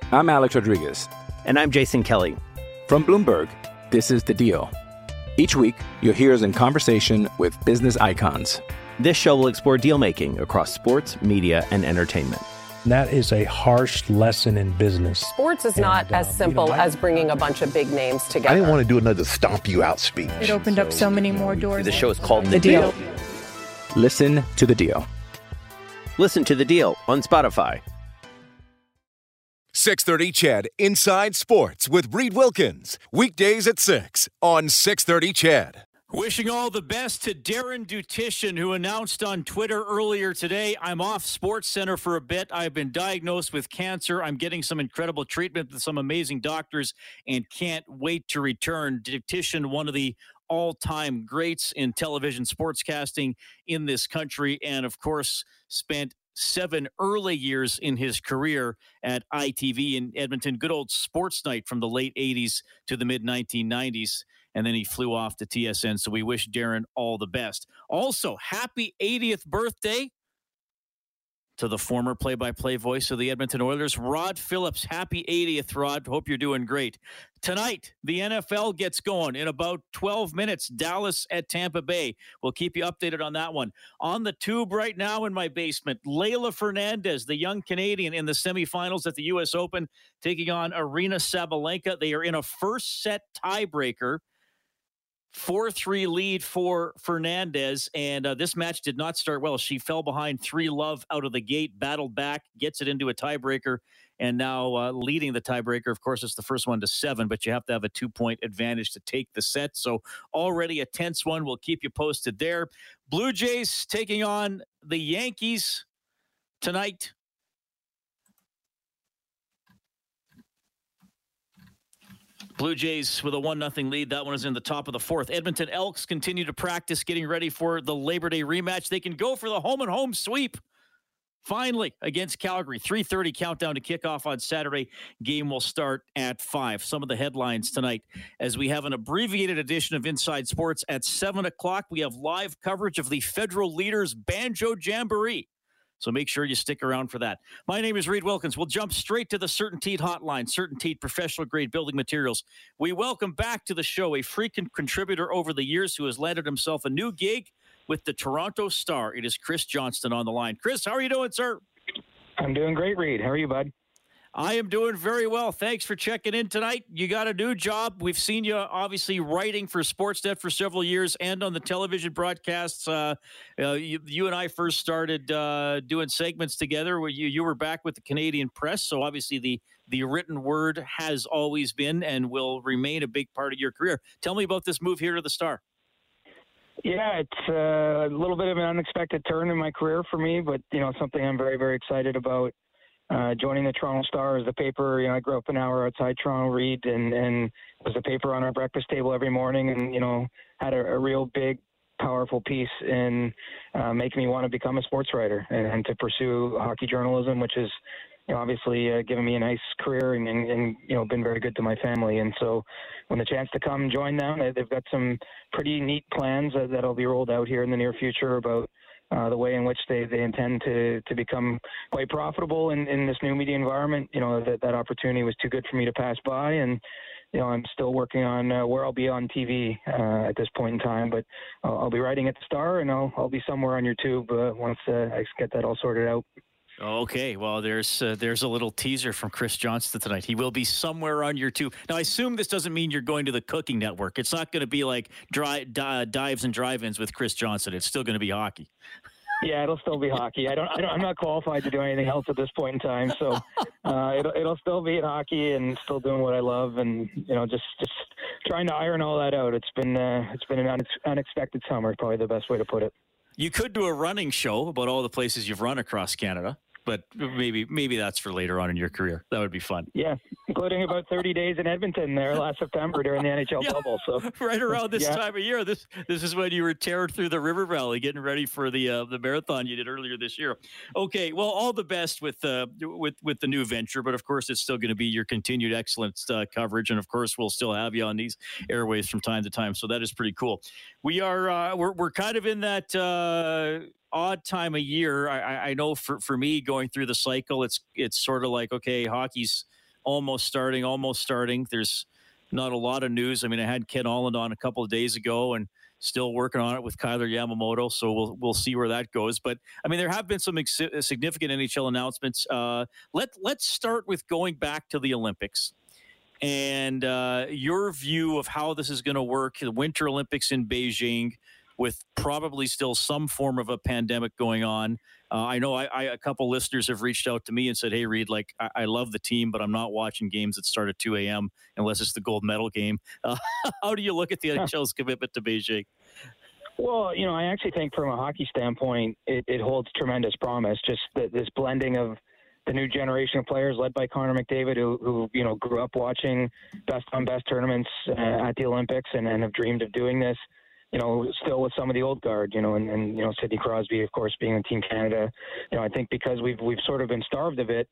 I'm Alex Rodriguez. And I'm Jason Kelly. From Bloomberg, this is The Deal. Each week, you'll hear us in conversation with business icons. This show will explore deal-making across sports, media, and entertainment. That is a harsh lesson in business. Sports is not as simple as bringing a bunch of big names together. I didn't want to do another stomp you out speech. It opened up so many more doors. The show is called The Deal. Listen to The Deal. Listen to The Deal on Spotify. 630 CHED Inside Sports with Reed Wilkins. Weekdays at 6 on 630 CHED. Wishing all the best to Darren Dutchyshen, who announced on Twitter earlier today, I'm off Sports Center for a bit. I've been diagnosed with cancer. I'm getting some incredible treatment with some amazing doctors and can't wait to return. Dutchyshen, one of the all-time greats in television sportscasting in this country, and of course spent 7 early years in his career at ITV in Edmonton. Good old sports night from the late 80s to the mid-1990s. And then he flew off to TSN. So we wish Darren all the best. Also, happy 80th birthday to the former play-by-play voice of the Edmonton Oilers, Rod Phillips. Happy 80th, Rod. Hope you're doing great. Tonight, the NFL gets going in about 12 minutes. Dallas at Tampa Bay. We'll keep you updated on that one. On the tube right now in my basement, Leylah Fernandez, the young Canadian in the semifinals at the U.S. Open, taking on Aryna Sabalenka. They are in a first-set tiebreaker. 4-3 lead for Fernandez, and this match did not start well. She fell behind 3-love out of the gate, battled back, gets it into a tiebreaker, and now leading the tiebreaker. Of course, it's the first one to 7, but you have to have a 2-point advantage to take the set. So already a tense one. We'll keep you posted there. Blue Jays taking on the Yankees tonight. Blue Jays with a 1-0 lead. That one is in the top of the 4th. Edmonton Elks continue to practice, getting ready for the Labor Day rematch. They can go for the home-and-home sweep. Finally, against Calgary. 3:30 countdown to kickoff on Saturday. Game will start at 5. Some of the headlines tonight, as we have an abbreviated edition of Inside Sports at 7 o'clock. We have live coverage of the Federal Leaders Banjo Jamboree. So make sure you stick around for that. My name is Reed Wilkins. We'll jump straight to the CertainTeed hotline. CertainTeed professional-grade building materials. We welcome back to the show a frequent contributor over the years who has landed himself a new gig with the Toronto Star. It is Chris Johnston on the line. Chris, how are you doing, sir? I'm doing great, Reed. How are you, bud? I am doing very well. Thanks for checking in tonight. You got a new job. We've seen you obviously writing for Sportsnet for several years and on the television broadcasts. You and I first started doing segments together where you were back with the Canadian Press. So obviously the written word has always been and will remain a big part of your career. Tell me about this move here to the Star. Yeah, it's a little bit of an unexpected turn in my career for me, but, something I'm very, very excited about. Joining the Toronto Star as the paper, I grew up an hour outside Toronto, Reed, and was the paper on our breakfast table every morning and, had a real big, powerful piece in making me want to become a sports writer and to pursue hockey journalism, which is, obviously given me a nice career and been very good to my family. And so when the chance to come join them, they've got some pretty neat plans that'll be rolled out here in the near future about the way in which they intend to become quite profitable in this new media environment. That opportunity was too good for me to pass by. And, I'm still working on where I'll be on TV at this point in time. But I'll be writing at the Star, and I'll be somewhere on your tube once I get that all sorted out. Okay, well, there's a little teaser from Chris Johnston tonight. He will be somewhere on your tube. Now, I assume this doesn't mean you're going to the Cooking Network. It's not going to be like dives and drive-ins with Chris Johnston. It's still going to be hockey. Yeah, it'll still be hockey. I'm not qualified to do anything else at this point in time. So it'll still be hockey and still doing what I love, and just trying to iron all that out. It's been an unexpected summer, probably the best way to put it. You could do a running show about all the places you've run across Canada. But maybe that's for later on in your career. That would be fun. Yeah, including about 30 days in Edmonton there last September during the NHL bubble. So right around this time of year, this is when you were tearing through the River Valley, getting ready for the marathon you did earlier this year. Okay, well, all the best with the new venture, but of course it's still going to be your continued excellent coverage, and of course we'll still have you on these airwaves from time to time. So that is pretty cool. We are we're kind of in that. Odd time of year. I know for me going through the cycle, it's sort of like, okay, hockey's almost starting. There's not a lot of news. I mean, I had Ken Holland on a couple of days ago and still working on it with Kyler Yamamoto, so we'll see where that goes. But, I mean, there have been some significant NHL announcements. Let's start with going back to the Olympics and your view of how this is going to work, the Winter Olympics in Beijing, with probably still some form of a pandemic going on. I know a couple listeners have reached out to me and said, hey, Reed, like, I love the team, but I'm not watching games that start at 2 a.m. unless it's the gold medal game. How do you look at the NHL's commitment to Beijing? Well, you know, I actually think from a hockey standpoint, it holds tremendous promise. Just this blending of the new generation of players led by Connor McDavid, who you know, grew up watching best-on-best tournaments at the Olympics and have dreamed of doing this. You know, still with some of the old guard, you know, and you know, Sidney Crosby, of course, being in Team Canada. You know, I think because we've sort of been starved of it.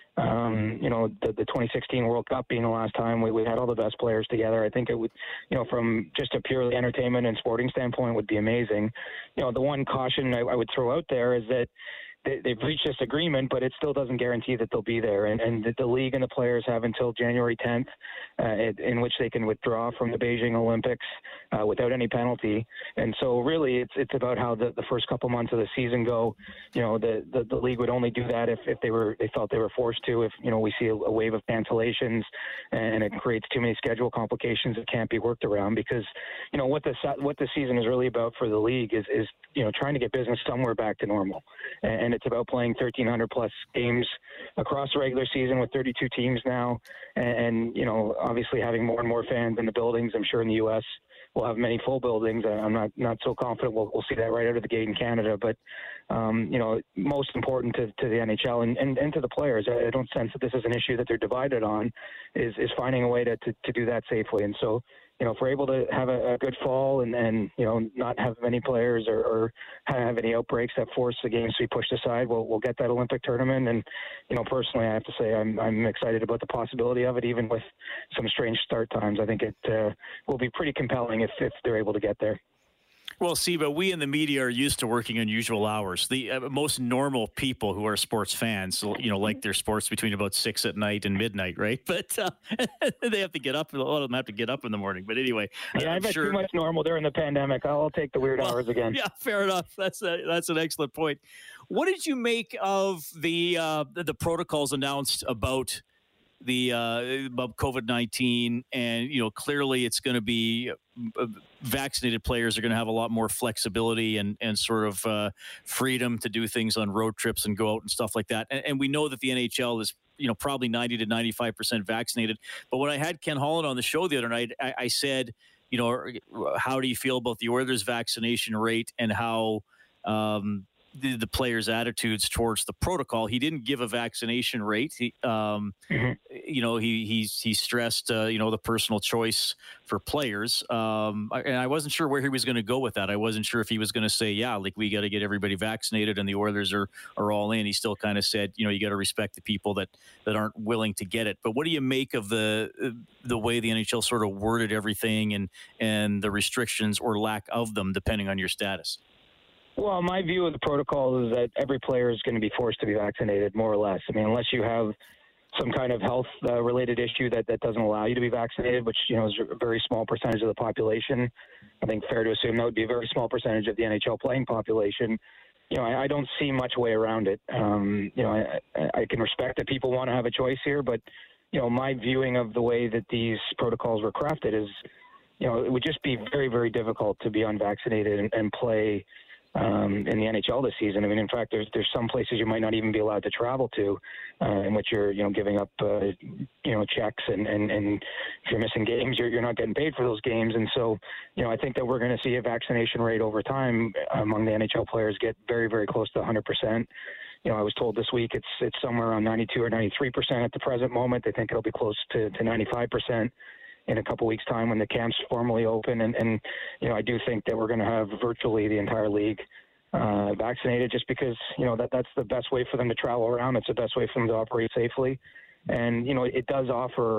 You know, the 2016 World Cup being the last time we had all the best players together. I think it would, you know, from just a purely entertainment and sporting standpoint, would be amazing. You know, the one caution I would throw out there is that they've reached this agreement, but it still doesn't guarantee that they'll be there. And the league and the players have until January 10th, in which they can withdraw from the Beijing Olympics without any penalty. And so really it's about how the first couple months of the season go. You know, the league would only do that if they felt they were forced to. If, you know, we see a wave of cancellations and it creates too many schedule complications that can't be worked around, because, you know, what the season is really about for the league is you know, trying to get business somewhere back to normal. And it's about playing 1,300 plus games across the regular season with 32 teams now. And, you know, obviously having more and more fans in the buildings. I'm sure in the U.S. we'll have many full buildings. I'm not so confident we'll see that right out of the gate in Canada. But, you know, most important to the NHL and to the players, I don't sense that this is an issue that they're divided on, is finding a way to do that safely. And so, you know, if we're able to have a good fall and you know, not have many players or have any outbreaks that force the games to be pushed aside, we'll get that Olympic tournament. And, you know, personally, I have to say I'm excited about the possibility of it, even with some strange start times. I think it will be pretty compelling if they're able to get there. Well, see, but we in the media are used to working unusual hours. The most normal people who are sports fans, you know, like their sports between about 6 at night and midnight, right? But they have to get up. A lot of them have to get up in the morning. But anyway, yeah, I bet too much normal during the pandemic. I'll take the weird hours again. Yeah, fair enough. That's an excellent point. What did you make of the protocols announced about about COVID-19? And, you know, clearly it's going to be vaccinated players are going to have a lot more flexibility and sort of freedom to do things on road trips and go out and stuff like that. And we know that the NHL is, you know, probably 90 to 95% vaccinated. But when I had Ken Holland on the show the other night, I said, you know, how do you feel about the Oilers vaccination rate and how the players' attitudes towards the protocol? He didn't give a vaccination rate. He, you know, he stressed, you know, the personal choice for players. And I wasn't sure where he was going to go with that. I wasn't sure if he was going to say, yeah, like, we got to get everybody vaccinated and the Oilers are all in. He still kind of said, you know, you got to respect the people that aren't willing to get it. But what do you make of the way the NHL sort of worded everything and the restrictions or lack of them, depending on your status? Well, my view of the protocol is that every player is going to be forced to be vaccinated, more or less. I mean, unless you have some kind of health-related issue that doesn't allow you to be vaccinated, which, you know, is a very small percentage of the population. I think fair to assume that would be a very small percentage of the NHL playing population. You know, I don't see much way around it. You know, I can respect that people want to have a choice here, but, you know, my viewing of the way that these protocols were crafted is, you know, it would just be very, very difficult to be unvaccinated and play in the NHL this season. I mean, in fact, there's some places you might not even be allowed to travel to, in which you're, you know, giving up, you know, checks and if you're missing games, you're not getting paid for those games. And so, you know, I think that we're going to see a vaccination rate over time among the NHL players get very, very close to 100%. You know, I was told this week it's somewhere around 92 or 93% at the present moment. They think it'll be close to 95% in a couple weeks' time when the camps formally open. And you know, I do think that we're going to have virtually the entire league vaccinated, just because, you know, that's the best way for them to travel around. It's the best way for them to operate safely. And, you know, it does offer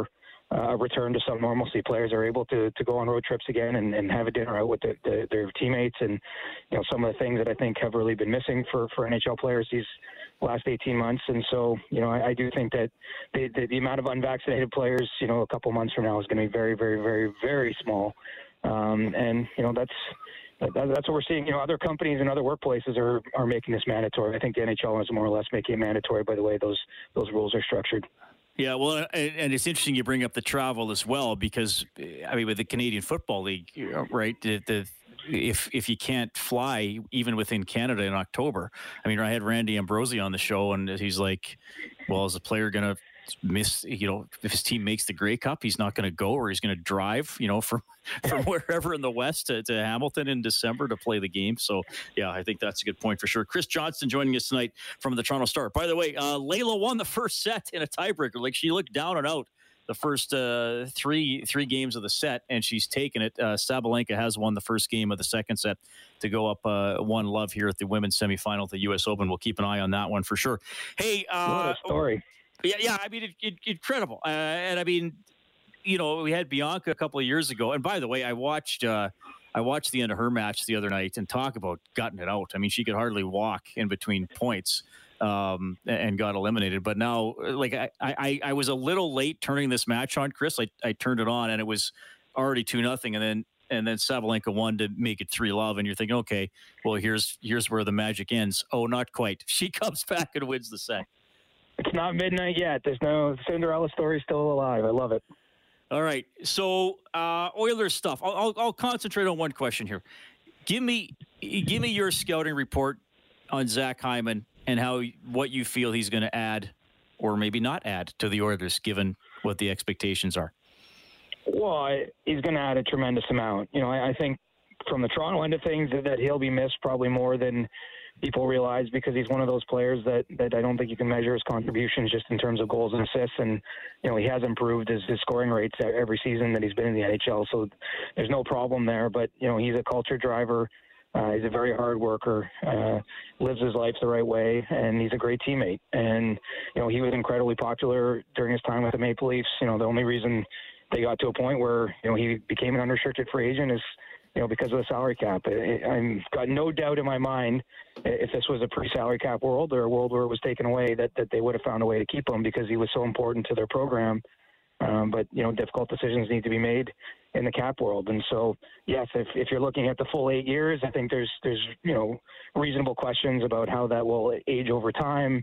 a return to some normalcy. Players are able to go on road trips again and have a dinner out with their teammates, and some of the things that I think have really been missing for NHL players these last 18 months. And so I do think that the amount of unvaccinated players a couple months from now is going to be very, very, very, very small. And that's what we're seeing. Other companies and other workplaces are making this mandatory. I think the NHL is more or less making it mandatory by the way those rules are structured. Yeah, well, and it's interesting you bring up the travel as well, because with the Canadian Football League, right? If you can't fly even within Canada in October, I had Randy Ambrosi on the show, and he's like, "Well, is a player going to miss? If his team makes the Grey Cup, he's not going to go, or he's going to drive, from wherever in the West to Hamilton in December to play the game." So, yeah, I think that's a good point for sure. Chris Johnston joining us tonight from the Toronto Star. By the way, Layla won the first set in a tiebreaker. Like, she looked down and out the first three games of the set, and she's taken it. Sabalenka has won the first game of the second set to go up 1-love here at the women's semifinal at the U.S. Open. We'll keep an eye on that one for sure. Hey, what a story. Yeah. Incredible. And we had Bianca a couple of years ago. And by the way, I watched the end of her match the other night, and talk about gutting it out. She could hardly walk in between points, and got eliminated. But now, I was a little late turning this match on, Chris. I turned it on, and it was already 2-0. And then Sabalenka won to make it 3-love. And you're thinking, okay, well, here's where the magic ends. Oh, not quite. She comes back and wins the set. It's not midnight yet. There's no Cinderella story still alive. I love it. All right. So Oilers stuff. I'll concentrate on one question here. Give me your scouting report on Zach Hyman and what you feel he's going to add, or maybe not add, to the Oilers, given what the expectations are. Well, he's going to add a tremendous amount. I think from the Toronto end of things that he'll be missed probably more than people realize, because he's one of those players that I don't think you can measure his contributions just in terms of goals and assists. And, he has improved his scoring rates every season that he's been in the NHL. So there's no problem there. But, he's a culture driver. He's a very hard worker, lives his life the right way, and he's a great teammate. And, he was incredibly popular during his time with the Maple Leafs. The only reason they got to a point where, he became an unrestricted free agent is, because of the salary cap. I've got no doubt in my mind, if this was a pre-salary cap world or a world where it was taken away, that they would have found a way to keep him, because he was so important to their program. But difficult decisions need to be made in the cap world. And so, yes, if you're looking at the full 8 years, I think there's reasonable questions about how that will age over time.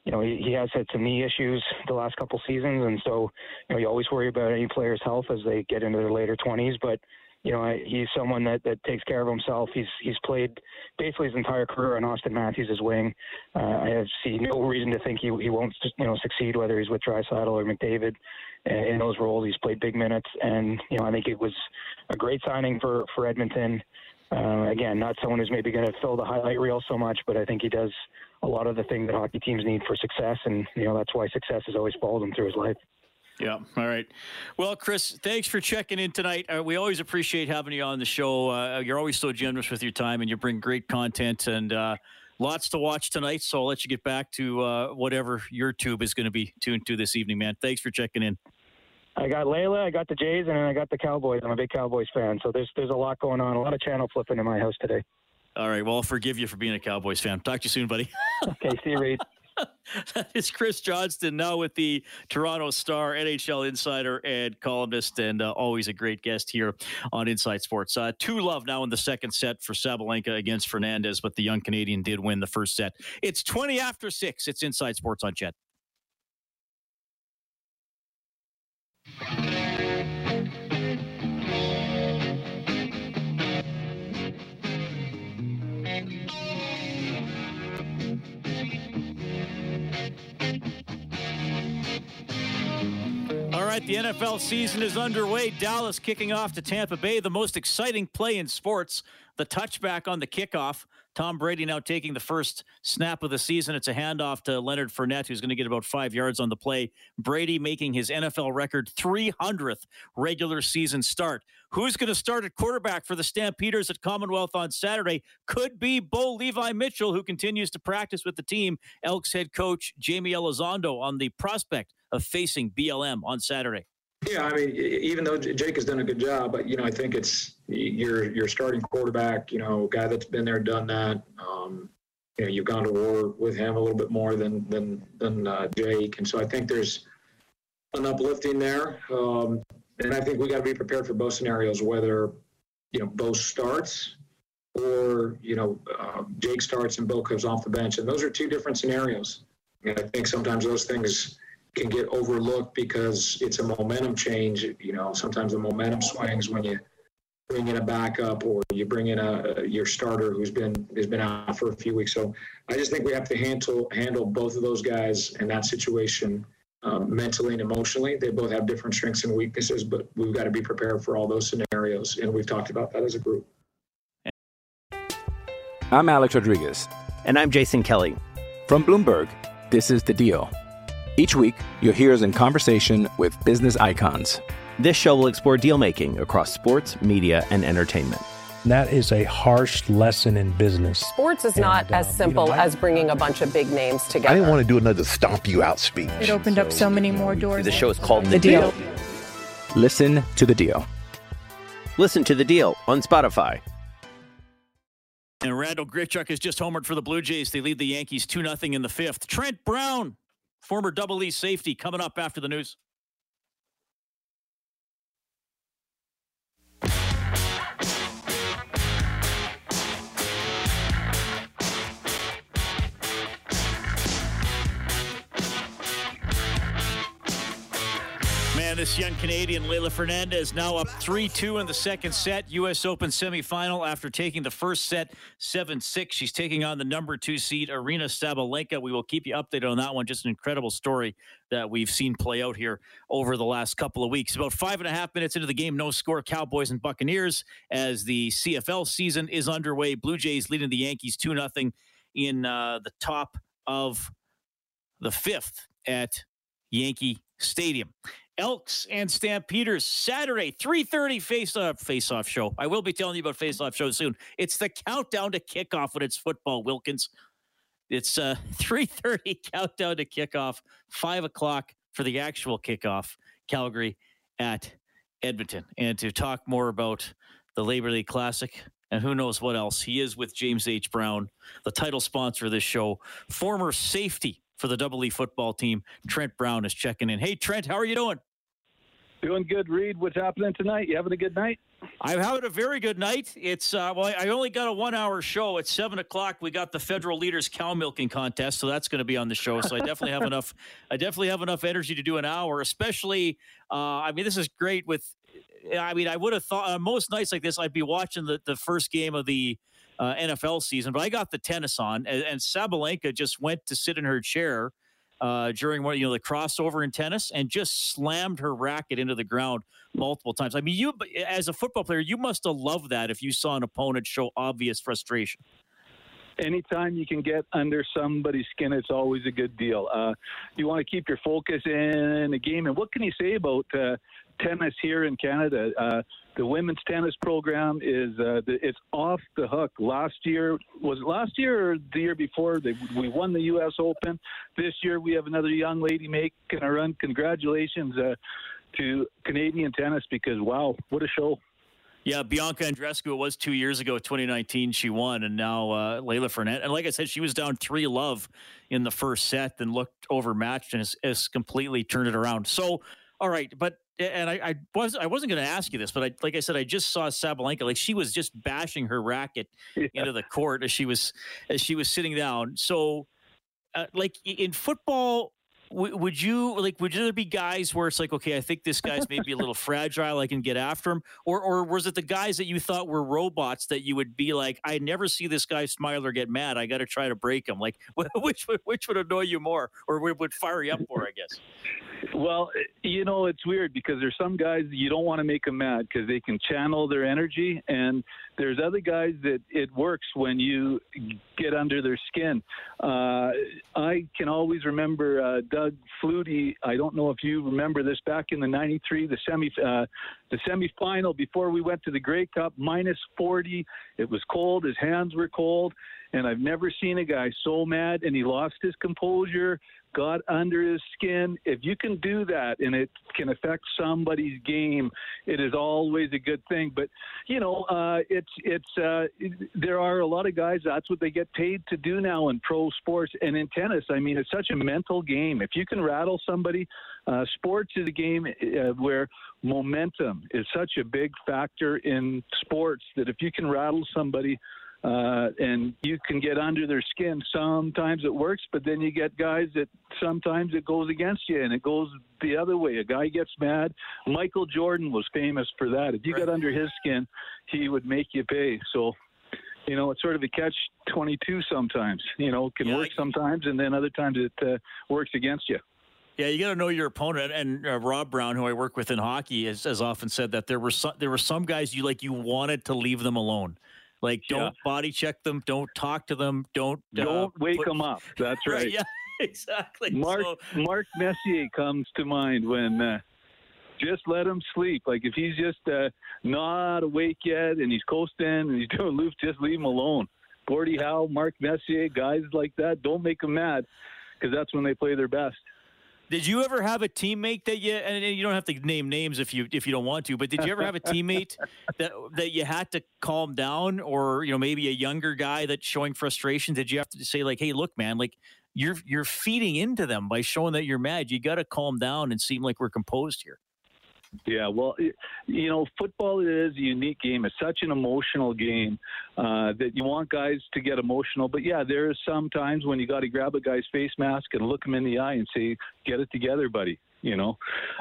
He has had some knee issues the last couple seasons, and so you always worry about any player's health as they get into their later 20s. But he's someone that takes care of himself. He's played basically his entire career on Austin Matthews' wing. I see no reason to think he won't succeed, whether he's with Draisaitl or McDavid in those roles. He's played big minutes, and I think it was a great signing for Edmonton. Again, not someone who's maybe going to fill the highlight reel so much, but I think he does a lot of the things that hockey teams need for success, and that's why success has always followed him through his life. Yeah. All right. Well, Chris, thanks for checking in tonight. We always appreciate having you on the show. You're always so generous with your time, and you bring great content, and lots to watch tonight. So I'll let you get back to whatever your tube is going to be tuned to this evening, man. Thanks for checking in. I got Layla, I got the Jays, and then I got the Cowboys. I'm a big Cowboys fan, so there's a lot going on, a lot of channel flipping in my house today. All right. Well, I'll forgive you for being a Cowboys fan. Talk to you soon, buddy. Okay. See you, Reed. That is Chris Johnston, now with the Toronto Star, NHL insider and columnist, and always a great guest here on Inside Sports. 2-love now in the second set for Sabalenka against Fernandez, but the young Canadian did win the first set. It's 20 after 6. It's Inside Sports on Chet. All right, the NFL season is underway. Dallas kicking off to Tampa Bay. The most exciting play in sports, the touchback on the kickoff. Tom Brady now taking the first snap of the season. It's a handoff to Leonard Fournette, who's going to get about 5 yards on the play. Brady making his NFL record 300th regular season start. Who's going to start at quarterback for the Stampeders at Commonwealth on Saturday? Could be Bo Levi Mitchell, who continues to practice with the team. Elks head coach Jamie Elizondo on the prospect of facing BLM on Saturday. Yeah, I mean, even though Jake has done a good job, but I think it's your starting quarterback, guy that's been there, done that. You've gone to war with him a little bit more than Jake, and so I think there's an uplifting there. And I think we got to be prepared for both scenarios, whether Bo starts or Jake starts and Bo comes off the bench, and those are two different scenarios. And I think sometimes those things can get overlooked because it's a momentum change. Sometimes the momentum swings when you bring in a backup or you bring in your starter who's been out for a few weeks. So I just think we have to handle both of those guys in that situation mentally and emotionally. They both have different strengths and weaknesses, but we've got to be prepared for all those scenarios, and we've talked about that as a group. I'm Alex Rodriguez. And I'm Jason Kelly. From Bloomberg, this is The Deal. Each week, you'll hear us in conversation with business icons. This show will explore deal-making across sports, media, and entertainment. That is a harsh lesson in business. Sports is not as simple as bringing a bunch of big names together. I didn't want to do another stomp you out speech. It opened up so many more doors. The show is called The Deal. Listen to The Deal. Listen to The Deal on Spotify. And Randall Grichuk has just homered for the Blue Jays. They lead the Yankees 2-0 in the fifth. Trent Brown, former Double E safety, coming up after the news. Man, this young Canadian, Leylah Fernandez, now up 3-2 in the second set. U.S. Open semifinal after taking the first set 7-6. She's taking on the number 2 seed, Aryna Sabalenka. We will keep you updated on that one. Just an incredible story that we've seen play out here over the last couple of weeks. About 5.5 minutes into the game, no score, Cowboys and Buccaneers as the CFL season is underway. Blue Jays leading the Yankees 2-0 in the top of the fifth at Yankee Stadium. Elks and Stampeders, Saturday, 3:30 face-off show. I will be telling you about face-off shows soon. It's the countdown to kickoff when it's football, Wilkins. It's 3:30 countdown to kickoff, 5 o'clock for the actual kickoff, Calgary at Edmonton. And to talk more about the Labor Day Classic and who knows what else, he is with James H. Brown, the title sponsor of this show, former safety for the Double E football team. Trent Brown is checking in. Hey, Trent, how are you doing? Doing good, Reed. What's happening tonight? You having a good night? I'm having a very good night. It's I only got a 1-hour show. At 7 o'clock, we got the Federal Leaders Cow Milking Contest, so that's going to be on the show. So I definitely have enough. I definitely have enough energy to do an hour. Especially, this is great. I would have thought most nights like this, I'd be watching the first game of the NFL season, but I got the tennis on, and Sabalenka just went to sit in her chair during the crossover in tennis and just slammed her racket into the ground multiple times. I mean, you as a football player, you must have loved that if you saw an opponent show obvious frustration. Anytime you can get under somebody's skin, it's always a good deal. You want to keep your focus in the game. And what can you say about tennis here in Canada? The women's tennis program it's off the hook. Was it last year or the year before? We won the U.S. Open. This year we have another young lady making a run. Congratulations to Canadian tennis because, wow, what a show. Yeah, Bianca Andreescu, it was 2 years ago, 2019, she won, and now Leylah Fernandez. And like I said, she was down 3-love in the first set and looked overmatched and has completely turned it around. So, all right, but and I wasn't going to ask you this, but like I said, I just saw Sabalenka, like she was just bashing her racket into the court as she was sitting down. So, like in football, would there be guys where it's like, okay, I think this guy's maybe a little fragile, I can get after him, or was it the guys that you thought were robots that you would be like, I never see this guy smile or get mad, I got to try to break him? Like, which would annoy you more, or would fire you up more, I guess? Well, it's weird because there's some guys you don't want to make them mad because they can channel their energy, and there's other guys that it works when you get under their skin. I can always remember Doug Flutie. I don't know if you remember this, back in the '93, the semifinal before we went to the Grey Cup, -40. It was cold. His hands were cold. And I've never seen a guy so mad, and he lost his composure, got under his skin. If you can do that and it can affect somebody's game, it is always a good thing. But, you know, there are a lot of guys, that's what they get paid to do now in pro sports. And in tennis, I mean, it's such a mental game. If you can rattle somebody, sports is a game where momentum is such a big factor in sports that if you can rattle somebody, and you can get under their skin. Sometimes it works, but then you get guys that sometimes it goes against you, and it goes the other way. A guy gets mad. Michael Jordan was famous for that. If you got under his skin, he would make you pay. So, you know, it's sort of a catch-22 sometimes. You know, it can work sometimes, and then other times it works against you. Yeah, you got to know your opponent. And Rob Brown, who I work with in hockey, has often said that there were some guys you wanted to leave them alone. Like, don't body check them. Don't talk to them. Don't wake them up. That's right. Yeah, exactly. Mark Messier comes to mind when just let him sleep. Like, if he's just not awake yet and he's coasting and he's doing loops, just leave him alone. Gordie Howe, Mark Messier, guys like that, don't make them mad, because that's when they play their best. Did you ever have a teammate that and you don't have to name names if you don't want to, but did you ever have a teammate that you had to calm down, or, you know, maybe a younger guy that's showing frustration? Did you have to say, like, hey, look, man, like, you're feeding into them by showing that you're mad. You got to calm down and seem like we're composed here. Yeah, well, you know, football is a unique game. It's such an emotional game that you want guys to get emotional. But, yeah, there are some times when you got to grab a guy's face mask and look him in the eye and say, get it together, buddy, you know.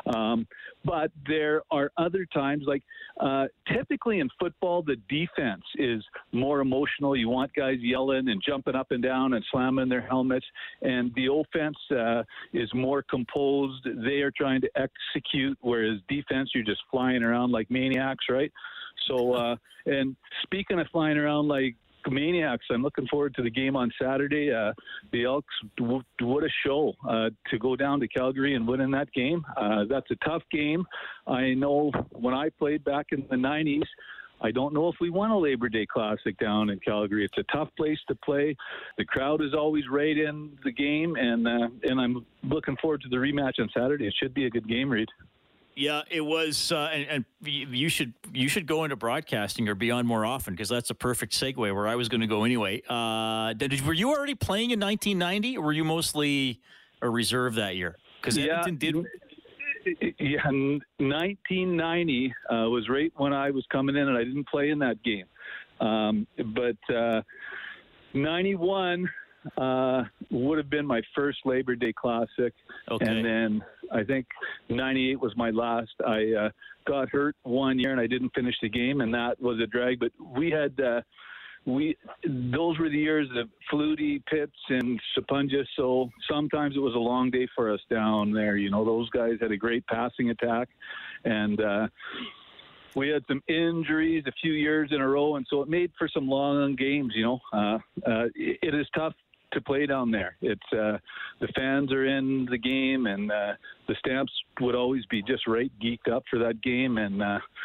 But there are other times, like typically in football, the defense is more emotional. You want guys yelling and jumping up and down and slamming their helmets. And the offense is more composed. They are trying to execute, whereas defense, you're just flying around like maniacs, right? So, and speaking of flying around like maniacs, I'm looking forward to the game on Saturday. The Elks, what a show to go down to Calgary and win in that game. That's a tough game. I know when I played back in the 90s, I don't know if we won a Labor Day Classic down in Calgary. It's a tough place to play. The crowd is always right in the game, and I'm looking forward to the rematch on Saturday. It should be a good game, Reed. Yeah, it was, and you should go into broadcasting or be on more often, because that's a perfect segue where I was going to go anyway. Were you already playing in 1990, or were you mostly a reserve that year? Because Edmonton did. Yeah, 1990 was right when I was coming in, and I didn't play in that game. But 91 would have been my first Labor Day Classic. Okay. And then I think 98 was my last. I got hurt one year and I didn't finish the game, and that was a drag. But we had those were the years of Flutie, Pitts, and Sapunja. So sometimes it was a long day for us down there. You know, those guys had a great passing attack, and we had some injuries a few years in a row, and so it made for some long games. You know, it is tough to play down there. It's the fans are in the game, and the Stamps would always be just right geeked up for that game. And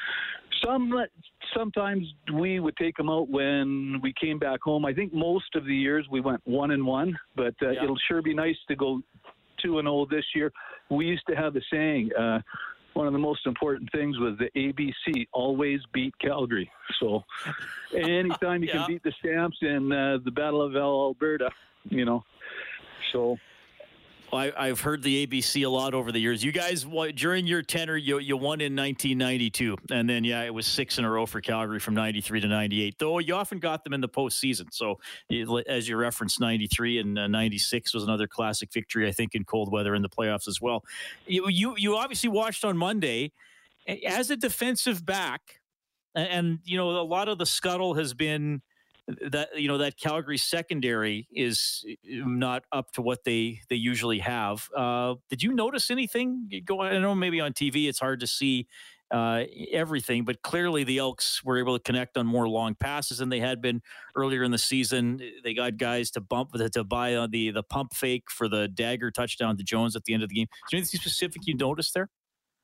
sometimes we would take them out when we came back home. I think most of the years we went 1-1, but it'll sure be nice to go 2-0 this year. We used to have a saying. One of the most important things was the ABC, always beat Calgary. So anytime you can beat the Stamps in the Battle of Alberta, you know. So I've heard the ABC a lot over the years. You guys, during your tenure, you won in 1992. And then, it was 6 in a row for Calgary from 93 to 98. Though you often got them in the postseason. So as you referenced, 93 and 96 was another classic victory, I think, in cold weather in the playoffs as well. You obviously watched on Monday. As a defensive back, and, you know, a lot of the scuttle has been that, you know, that Calgary secondary is not up to what they usually have. Did you notice anything? I know maybe on TV it's hard to see everything. But clearly the Elks were able to connect on more long passes than they had been earlier in the season. They got guys to buy the pump fake for the dagger touchdown to Jones at the end of the game. Is there anything specific you noticed there?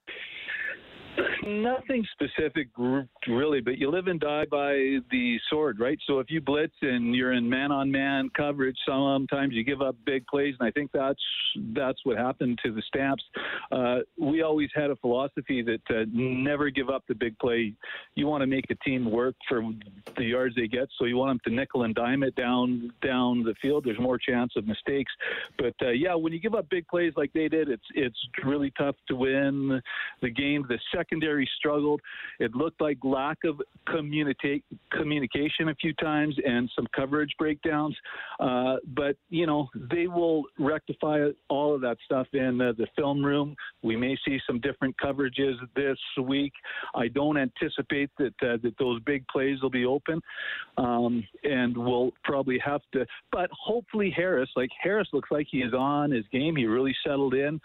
Nothing specific, really, but you live and die by the sword, right? So if you blitz and you're in man-on-man coverage, sometimes you give up big plays, and I think that's what happened to the Stamps. We always had a philosophy that never give up the big play. You want to make a team work for the yards they get, so you want them to nickel and dime it down the field. There's more chance of mistakes. But, when you give up big plays like they did, it's really tough to win the game. The secondary struggled. It looked like lack of communication a few times and some coverage breakdowns. But, they will rectify all of that stuff in the film room. We may see some different coverages this week. I don't anticipate that those big plays will be open. And we'll probably have to, but hopefully Harris looks like he is on his game. He really settled in,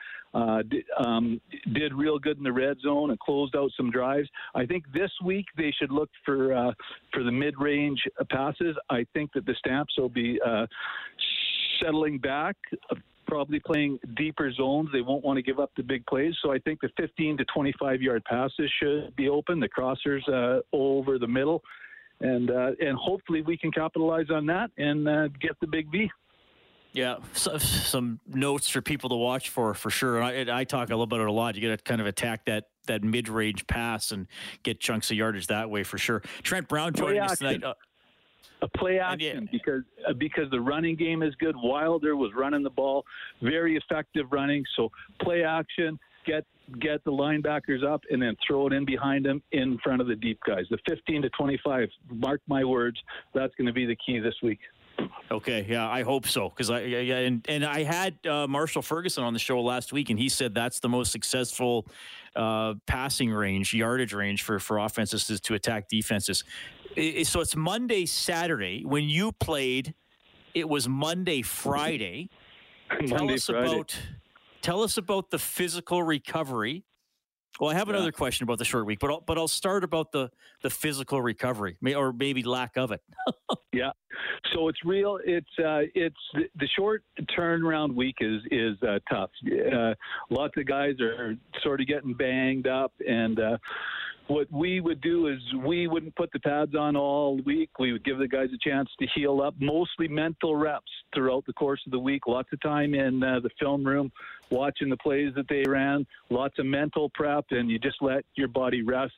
did real good in the red zone and closed out some drives. I think this week they should look for the mid-range passes. I think that the Stamps will be settling back, probably playing deeper zones. They won't want to give up the big plays. So I think the 15 to 25-yard passes should be open, the crossers over the middle. And hopefully we can capitalize on that and get the big V. Yeah, some notes for people to watch for sure. And I talk about it a lot. You got to kind of attack that mid-range pass and get chunks of yardage that way for sure. Trent Brown joining us tonight. A play action because the running game is good. Wilder was running the ball, very effective running. So play action, get the linebackers up, and then throw it in behind them in front of the deep guys. The 15 to 25, mark my words, that's going to be the key this week. Okay, yeah, I hope so, because I had Marshall Ferguson on the show last week, and he said that's the most successful passing range, yardage range for offenses to attack defenses. So it's Monday, Saturday. When you played, it was Monday, Friday. Tell us about the physical recovery. Well, I have another question about the short week, but I'll start about the physical recovery, or maybe lack of it. Yeah, so it's real. It's the short turnaround week is tough. Lots of guys are sort of getting banged up, and what we would do is we wouldn't put the pads on all week. We would give the guys a chance to heal up, mostly mental reps throughout the course of the week. Lots of time in the film room, watching the plays that they ran, lots of mental prep, and you just let your body rest.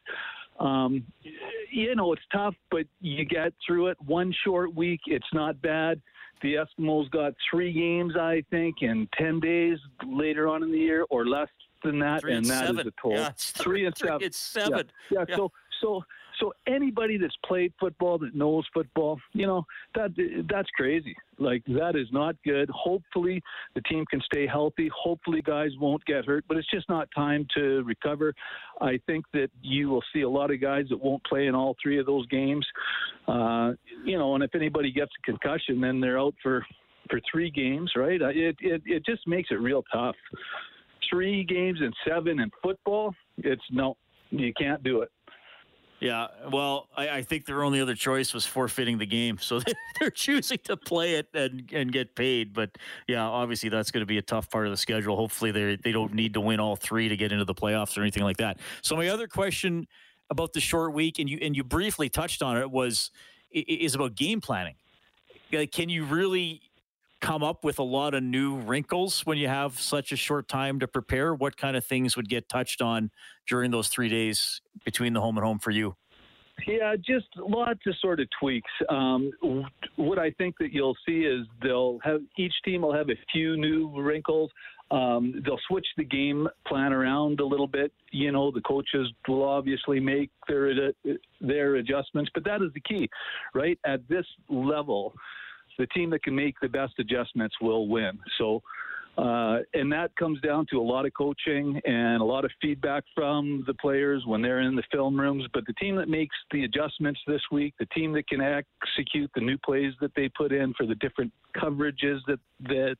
It's tough, but you get through it. One short week, it's not bad. The Eskimos got 3 games, I think, in 10 days later on in the year, or less than that, and that is a total. Yeah, 3 and 7. It's 7. Yeah. So anybody that's played football, that knows football, that's crazy. Like, that is not good. Hopefully the team can stay healthy. Hopefully guys won't get hurt, but it's just not time to recover. I think that you will see a lot of guys that won't play in all 3 of those games. And if anybody gets a concussion, then they're out for 3 games, right? It just makes it real tough. 3 games in 7 in football, you can't do it. Yeah, well, I think their only other choice was forfeiting the game, so they're choosing to play it and get paid. But yeah, obviously that's going to be a tough part of the schedule. Hopefully they don't need to win all 3 to get into the playoffs or anything like that. So my other question about the short week, and you briefly touched on it, is about game planning. Can you really come up with a lot of new wrinkles when you have such a short time to prepare? What kind of things would get touched on during those 3 days between the home and home for you? Yeah, just lots of sort of tweaks. What I think that you'll see is each team will have a few new wrinkles. They'll switch the game plan around a little bit. The coaches will obviously make their adjustments, but that is the key, right? At this level, the team that can make the best adjustments will win. So And that comes down to a lot of coaching and a lot of feedback from the players when they're in the film rooms. But the team that makes the adjustments this week, the team that can execute the new plays that they put in for the different coverages that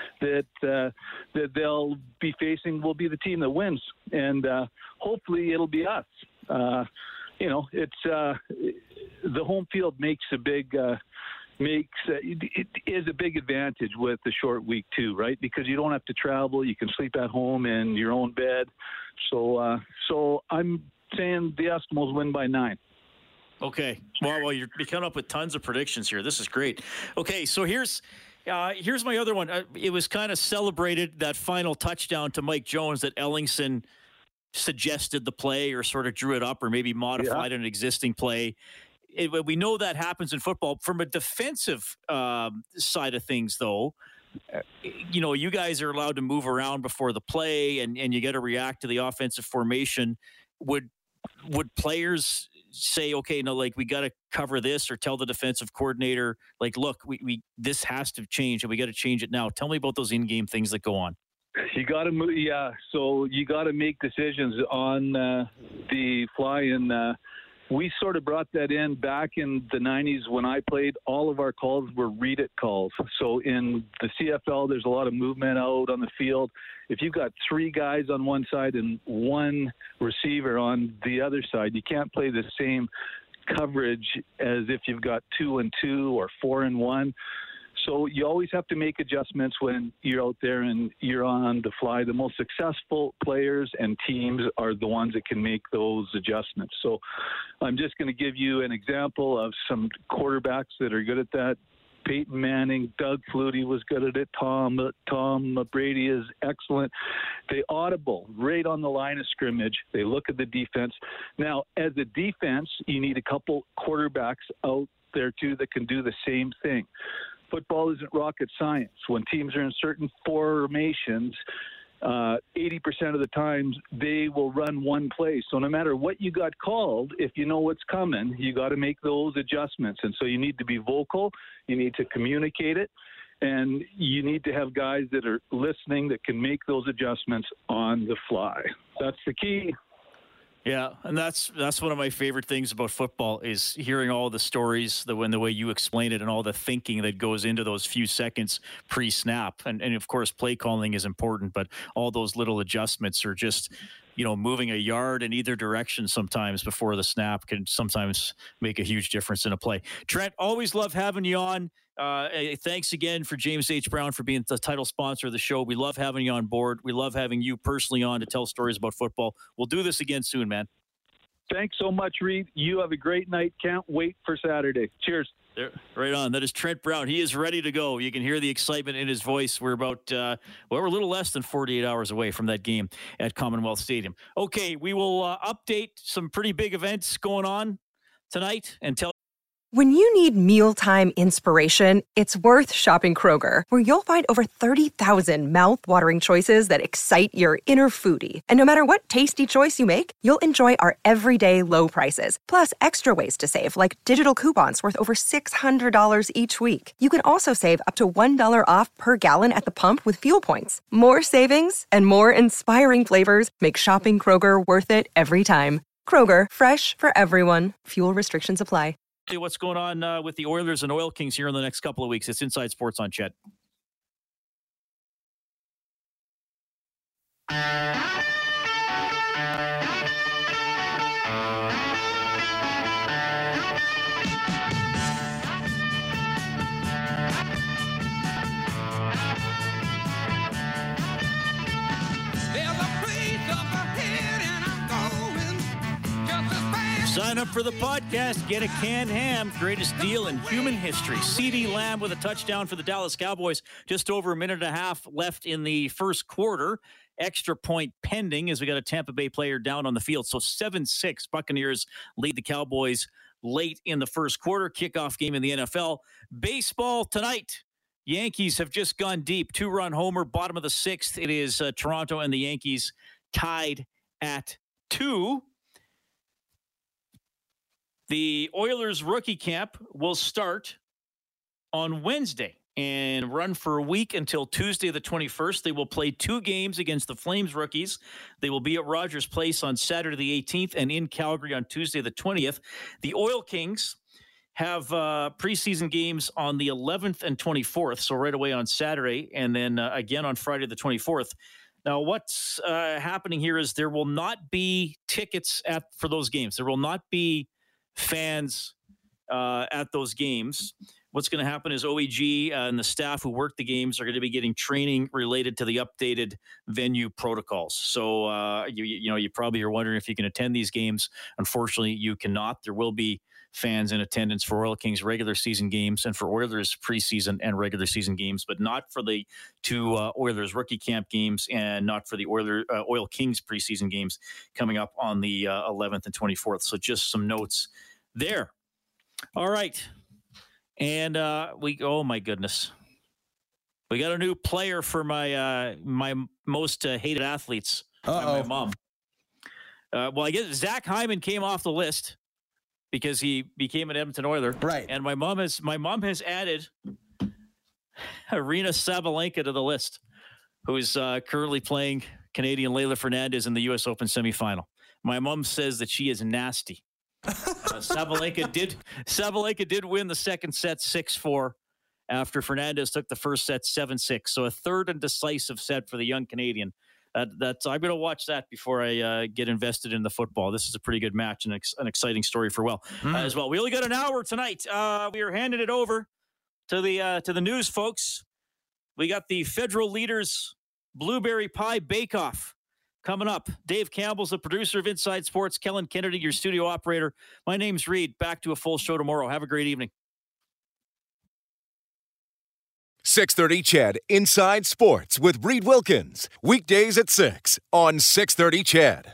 they'll be facing, will be the team that wins. And hopefully it'll be us. It's the home field makes a big. It is a big advantage with the short week too, right? Because you don't have to travel, you can sleep at home in your own bed. So I'm saying the Eskimos win by 9. Okay. Well, you're coming up with tons of predictions here. This is great. Okay, so here's my other one. It was kind of celebrated, that final touchdown to Mike Jones, that Ellingson suggested the play or sort of drew it up or maybe modified an existing play. We know that happens in football. From a defensive side of things, though, you guys are allowed to move around before the play, and you got to react to the offensive formation. Would players say, okay, no, like, we got to cover this, or tell the defensive coordinator, like, look, we this has to change, and we got to change it now? Tell me about those in-game things that go on. You got to move, so you got to make decisions on the fly, and we sort of brought that in back in the 90s when I played. All of our calls were read-it calls. So in the CFL, there's a lot of movement out on the field. If you've got 3 guys on one side and 1 receiver on the other side, you can't play the same coverage as if you've got 2 and 2 or 4 and 1. So you always have to make adjustments when you're out there and you're on the fly. The most successful players and teams are the ones that can make those adjustments. So I'm just going to give you an example of some quarterbacks that are good at that. Peyton Manning, Doug Flutie was good at it. Tom Brady is excellent. They audible right on the line of scrimmage. They look at the defense. Now, as a defense, you need a couple quarterbacks out there too that can do the same thing. Football isn't rocket science. When teams are in certain formations, 80% of the times they will run one play. So no matter what you got called, if you know what's coming, you got to make those adjustments. And so you need to be vocal. You need to communicate it. And you need to have guys that are listening that can make those adjustments on the fly. That's the key. Yeah, and that's one of my favorite things about football is hearing all the stories, the way you explain it, and all the thinking that goes into those few seconds pre-snap. And of course, play calling is important, but all those little adjustments are just, moving a yard in either direction sometimes before the snap can sometimes make a huge difference in a play. Trent, always love having you on. Thanks again for James H. Brown for being the title sponsor of the show. We love having you on board. We love having you personally on to tell stories about football. We'll do this again soon, man. Thanks so much, Reed. You have a great night. Can't wait for Saturday. Cheers. There, right on. That is Trent Brown. He is ready to go. You can hear the excitement in his voice. We're about, we're a little less than 48 hours away from that game at Commonwealth Stadium. Okay, we will update some pretty big events going on tonight and tell. When you need mealtime inspiration, it's worth shopping Kroger, where you'll find over 30,000 mouth-watering choices that excite your inner foodie. And no matter what tasty choice you make, you'll enjoy our everyday low prices, plus extra ways to save, like digital coupons worth over $600 each week. You can also save up to $1 off per gallon at the pump with fuel points. More savings and more inspiring flavors make shopping Kroger worth it every time. Kroger, fresh for everyone. Fuel restrictions apply. What's going on with the Oilers and Oil Kings here in the next couple of weeks? It's Inside Sports on Chet. Sign up for the podcast. Get a canned ham. Greatest deal in human history. CeeDee Lamb with a touchdown for the Dallas Cowboys. Just over a minute and a half left in the first quarter. Extra point pending as we got a Tampa Bay player down on the field. So 7-6 Buccaneers lead the Cowboys late in the first quarter. Kickoff game in the NFL. Baseball tonight. Yankees have just gone deep. 2-run homer, bottom of the sixth. It is Toronto and the Yankees tied at 2. The Oilers rookie camp will start on Wednesday. and run for a week until Tuesday the 21st. They will play 2 games against the Flames rookies. They will be at Rogers Place on Saturday the 18th and in Calgary on Tuesday the 20th. The Oil Kings have preseason games on the 11th and 24th, so right away on Saturday, and then again on Friday the 24th. Now, what's happening here is there will not be tickets for those games. There will not be fans at those games. What's going to happen is OEG and the staff who work the games are going to be getting training related to the updated venue protocols. So, you probably are wondering if you can attend these games. Unfortunately, you cannot. There will be fans in attendance for Oil Kings regular season games and for Oilers preseason and regular season games, but not for the 2 Oilers rookie camp games and not for the Oil Kings preseason games coming up on the 11th and 24th. So just some notes there. All right. And oh my goodness, we got a new player for my most hated athletes. My mom. Well, I guess Zach Hyman came off the list because he became an Edmonton Oiler. Right. And my mom has added Arina Sabalenka to the list, who is currently playing Canadian Leylah Fernandez in the U.S. Open semifinal. My mom says that she is nasty. Sabalenka did win the second set 6-4 after Fernandez took the first set 7-6. So a third and decisive set for the young Canadian. That's I'm going to watch that before I get invested in the football. This is a pretty good match and an exciting story for as well. We only got an hour tonight. We are handing it over to the news folks. We got the Federal Leaders Blueberry Pie Bake-Off coming up. Dave Campbell's the producer of Inside Sports. Kellen Kennedy, your studio operator. My name's Reed. Back to a full show tomorrow. Have a great evening. 6:30 CHED Inside Sports with Reed Wilkins. Weekdays at 6 on 6:30 CHED.